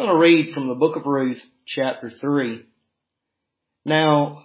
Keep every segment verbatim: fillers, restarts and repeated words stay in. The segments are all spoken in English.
We're going to read from the book of Ruth, chapter three. Now,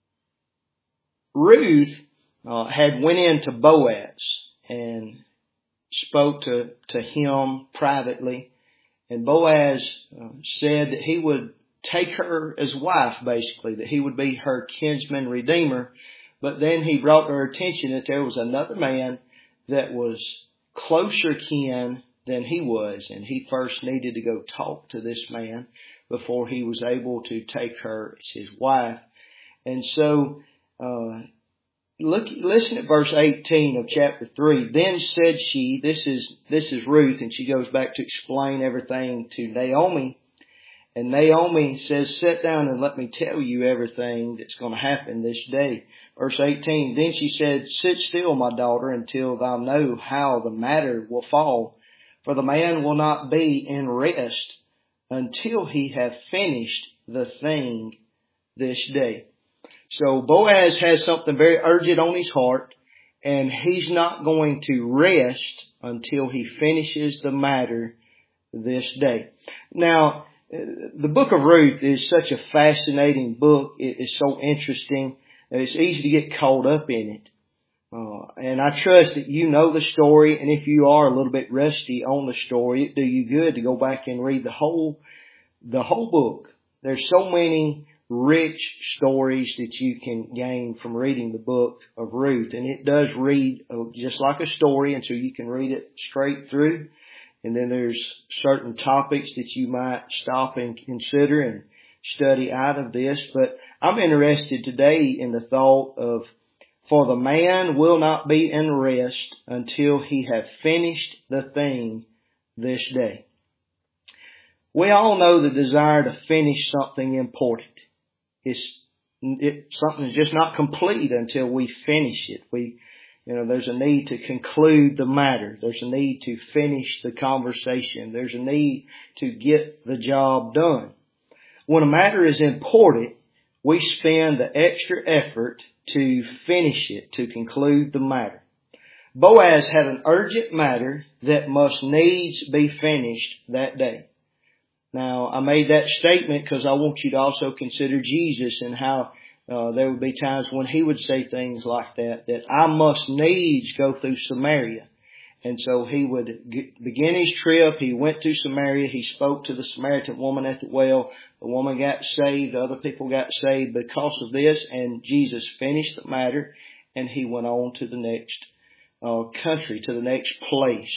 Ruth uh, had went into Boaz and spoke to, to him privately. And Boaz uh, said that he would take her as wife, basically, that he would be her kinsman redeemer. But then he brought to her attention that there was another man that was closer kin than he was. And he first needed to go talk to this man before he was able to take her as his wife. And so, uh, look, listen at verse eighteen of chapter three. Then said she, this is, this is Ruth, and she goes back to explain everything to Naomi. And Naomi says, sit down and let me tell you everything that's going to happen this day. Verse eighteen, then she said, sit still, my daughter, until thou know how the matter will fall. For the man will not be in rest until he have finished the thing this day. So Boaz has something very urgent on his heart, and he's not going to rest until he finishes the matter this day. Now, the book of Ruth is such a fascinating book. It is so interesting. It's easy to get caught up in it. Uh, and I trust that you know the story, and if you are a little bit rusty on the story, it'd do you good to go back and read the whole, the whole book. There's so many rich stories that you can gain from reading the book of Ruth, and it does read just like a story, and so you can read it straight through. And then there's certain topics that you might stop and consider and study out of this. But I'm interested today in the thought of, for the man will not be in rest until he have finished the thing this day. We all know the desire to finish something important. It's it, something that's just not complete until we finish it. We You know, there's a need to conclude the matter. There's a need to finish the conversation. There's a need to get the job done. When a matter is important, we spend the extra effort to finish it, to conclude the matter. Boaz had an urgent matter that must needs be finished that day. Now, I made that statement because I want you to also consider Jesus and how Uh, there would be times when he would say things like that, that I must needs go through Samaria. And so he would g- begin his trip. He went to Samaria. He spoke to the Samaritan woman at the well. The woman got saved. Other people got saved because of this. And Jesus finished the matter, and he went on to the next uh, country, to the next place.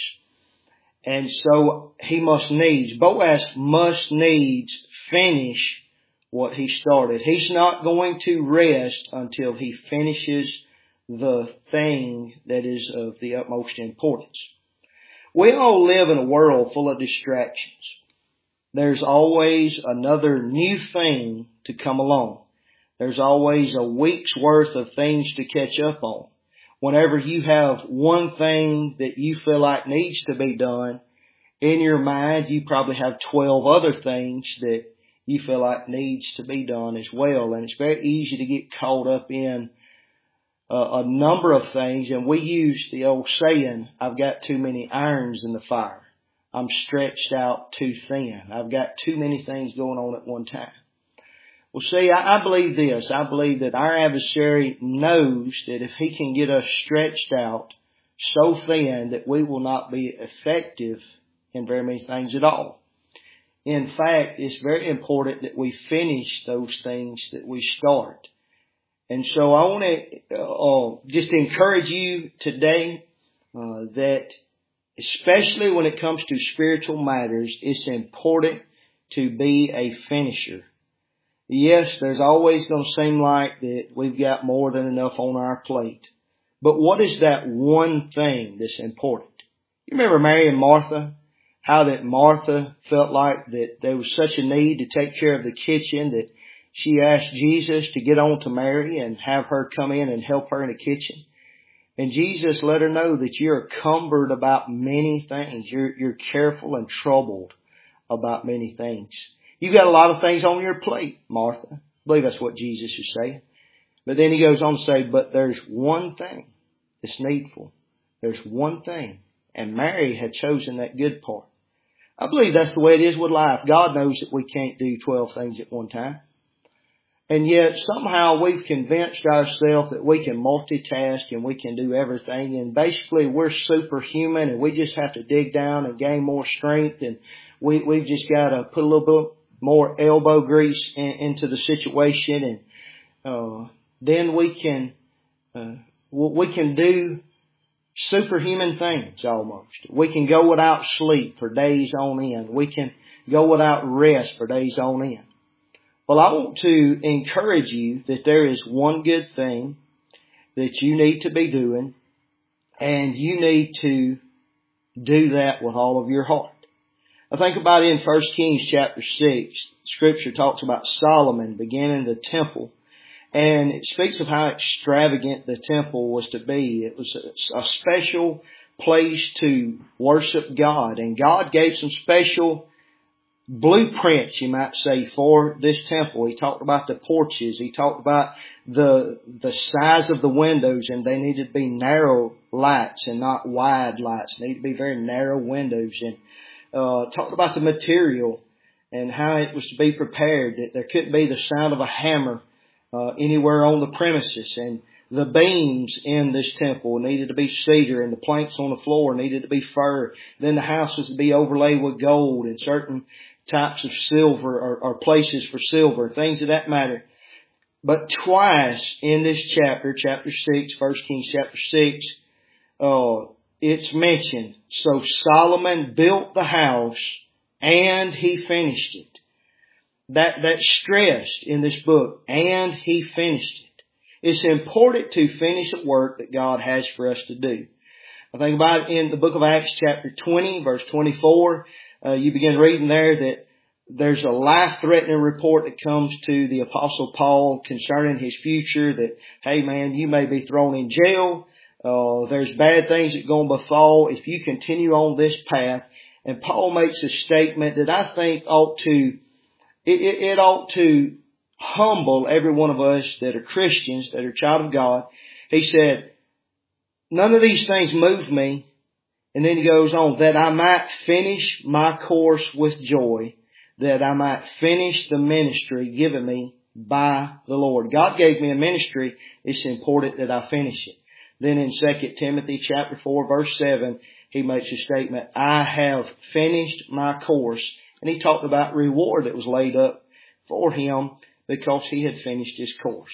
And so he must needs, Boaz must needs finish what he started. He's not going to rest until he finishes the thing that is of the utmost importance. We all live in a world full of distractions. There's always another new thing to come along. There's always a week's worth of things to catch up on. Whenever you have one thing that you feel like needs to be done, in your mind you probably have twelve other things that you feel like needs to be done as well. And it's very easy to get caught up in uh, a number of things. And we use the old saying, I've got too many irons in the fire. I'm stretched out too thin. I've got too many things going on at one time. Well, see, I, I believe this. I believe that our adversary knows that if he can get us stretched out so thin that we will not be effective in very many things at all. In fact, it's very important that we finish those things that we start. And so I want to uh, just encourage you today uh, that especially when it comes to spiritual matters, it's important to be a finisher. Yes, there's always going to seem like that we've got more than enough on our plate. But what is that one thing that's important? You remember Mary and Martha? How that Martha felt like that there was such a need to take care of the kitchen that she asked Jesus to get on to Mary and have her come in and help her in the kitchen. And Jesus let her know that you're encumbered about many things. You're, you're careful and troubled about many things. You've got a lot of things on your plate, Martha. I believe that's what Jesus is saying. But then he goes on to say, but there's one thing that's needful. There's one thing. And Mary had chosen that good part. I believe that's the way it is with life. God knows that we can't do twelve things at one time. And yet somehow we've convinced ourselves that we can multitask and we can do everything. And basically we're superhuman and we just have to dig down and gain more strength. And we, we've just got to put a little bit more elbow grease in, into the situation. And uh, then we can, uh, we can do superhuman things almost. We can go without sleep for days on end. We can go without rest for days on end. Well, I want to encourage you that there is one good thing that you need to be doing, and you need to do that with all of your heart. I think about it in First Kings chapter six. Scripture talks about Solomon beginning the temple, and it speaks of how extravagant the temple was to be. It was a, a special place to worship God, and God gave some special blueprints, you might say, for this temple. He talked about the porches. He talked about the the size of the windows, and they needed to be narrow lights and not wide lights. They need to be very narrow windows. And uh talked about the material and how it was to be prepared, that there couldn't be the sound of a hammer uh anywhere on the premises. And the beams in this temple needed to be cedar, and the planks on the floor needed to be fir. Then the house was to be overlaid with gold, and certain types of silver or, or places for silver, things of that matter. But twice in this chapter, chapter six, First Kings chapter six, uh, it's mentioned. So Solomon built the house and he finished it. That, that's stressed in this book. And he finished it. It's important to finish a work that God has for us to do. I think about it in the book of Acts chapter twenty, verse twenty-four. Uh, you begin reading there that there's a life-threatening report that comes to the Apostle Paul concerning his future, that, hey man, you may be thrown in jail. Uh, there's bad things that are going to befall if you continue on this path. And Paul makes a statement that I think ought to, it, it, it ought to humble every one of us that are Christians, that are a child of God. He said, none of these things move me. And then he goes on, that I might finish my course with joy, that I might finish the ministry given me by the Lord. God gave me a ministry. It's important that I finish it. Then in Second Timothy chapter four, verse seven, he makes a statement, I have finished my course. And he talked about reward that was laid up for him because he had finished his course.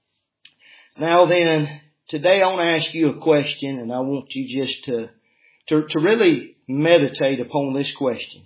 Now then, today I want to ask you a question, and I want you just to To, to really meditate upon this question.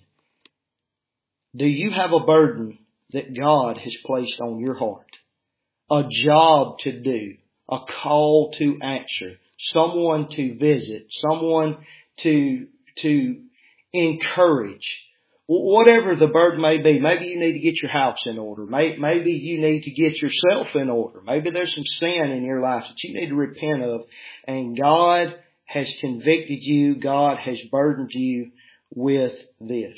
Do you have a burden that God has placed on your heart? A job to do, a call to answer, someone to visit, someone to, to encourage. Whatever the burden may be, maybe you need to get your house in order. Maybe you need to get yourself in order. Maybe there's some sin in your life that you need to repent of. And God has convicted you. God has burdened you with this.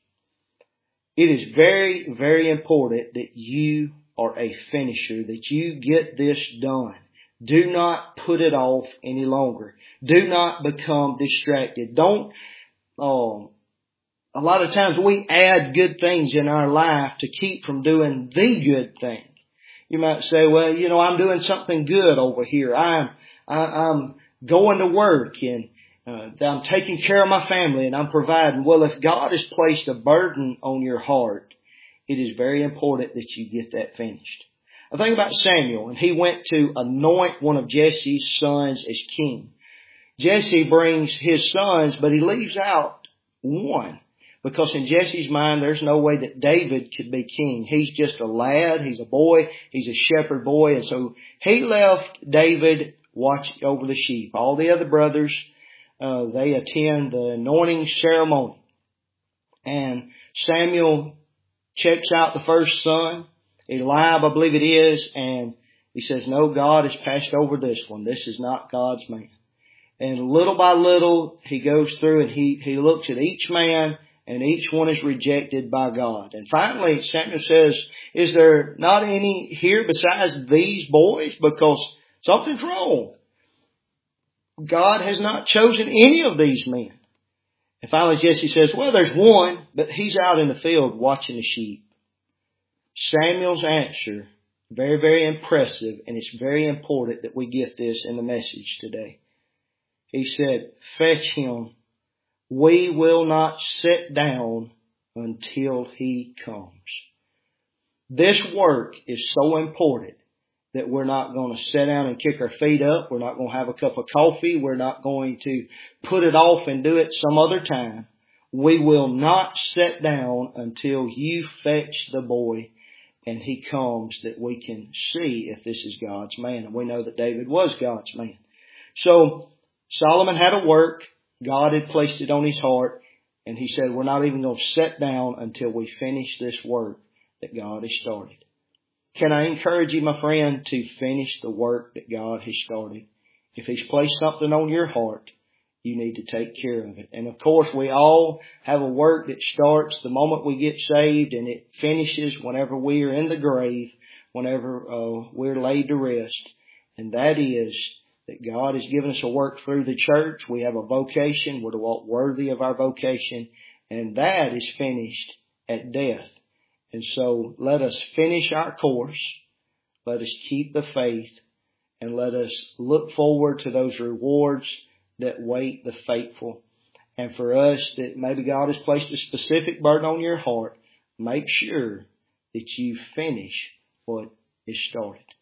It is very, very important that you are a finisher, that you get this done. Do not put it off any longer. Do not become distracted. Don't, um, a lot of times we add good things in our life to keep from doing the good thing. You might say, well, you know, I'm doing something good over here. I'm, I, I'm going to work, and uh, I'm taking care of my family, and I'm providing. Well, if God has placed a burden on your heart, it is very important that you get that finished. I think about Samuel, and he went to anoint one of Jesse's sons as king. Jesse brings his sons, but he leaves out one. Because in Jesse's mind, there's no way that David could be king. He's just a lad. He's a boy. He's a shepherd boy. And so he left David watch over the sheep. All the other brothers, uh, they attend the anointing ceremony. And Samuel checks out the first son, Eliab, I believe it is, and he says, no, God has passed over this one. This is not God's man. And little by little, he goes through and he, he looks at each man, and each one is rejected by God. And finally, Samuel says, is there not any here besides these boys? Because something's wrong. God has not chosen any of these men. And finally Jesse says, well, there's one, but he's out in the field watching the sheep. Samuel's answer, very, very impressive, and it's very important that we get this in the message today. He said, fetch him. We will not sit down until he comes. This work is so important that we're not going to sit down and kick our feet up. We're not going to have a cup of coffee. We're not going to put it off and do it some other time. We will not sit down until you fetch the boy and he comes, that we can see if this is God's man. And we know that David was God's man. So Solomon had a work. God had placed it on his heart. And he said, we're not even going to sit down until we finish this work that God has started. Can I encourage you, my friend, to finish the work that God has started? If He's placed something on your heart, you need to take care of it. And of course, we all have a work that starts the moment we get saved, and it finishes whenever we are in the grave, whenever uh, we're laid to rest. And that is that God has given us a work through the church. We have a vocation. We're to walk worthy of our vocation. And that is finished at death. And so let us finish our course. Let us keep the faith. And let us look forward to those rewards that wait the faithful. And for us, that maybe God has placed a specific burden on your heart, make sure that you finish what is started.